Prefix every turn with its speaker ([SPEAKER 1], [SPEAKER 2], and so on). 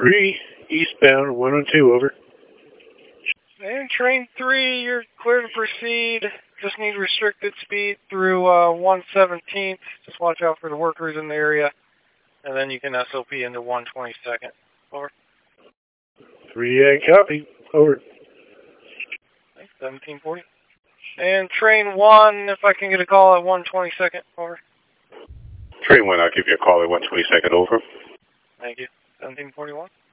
[SPEAKER 1] 3, eastbound, 102, over.
[SPEAKER 2] And train 3, you're clear to proceed. Just need restricted speed through 117th. Just watch out for the workers in the area. And then you can SOP into 122nd. Over.
[SPEAKER 1] 3, copy. Over.
[SPEAKER 2] 1740. And train 1, if I can get a call at 122nd. Over.
[SPEAKER 1] Train 1, I'll give you a call at 122nd, over.
[SPEAKER 2] Thank you. 1741.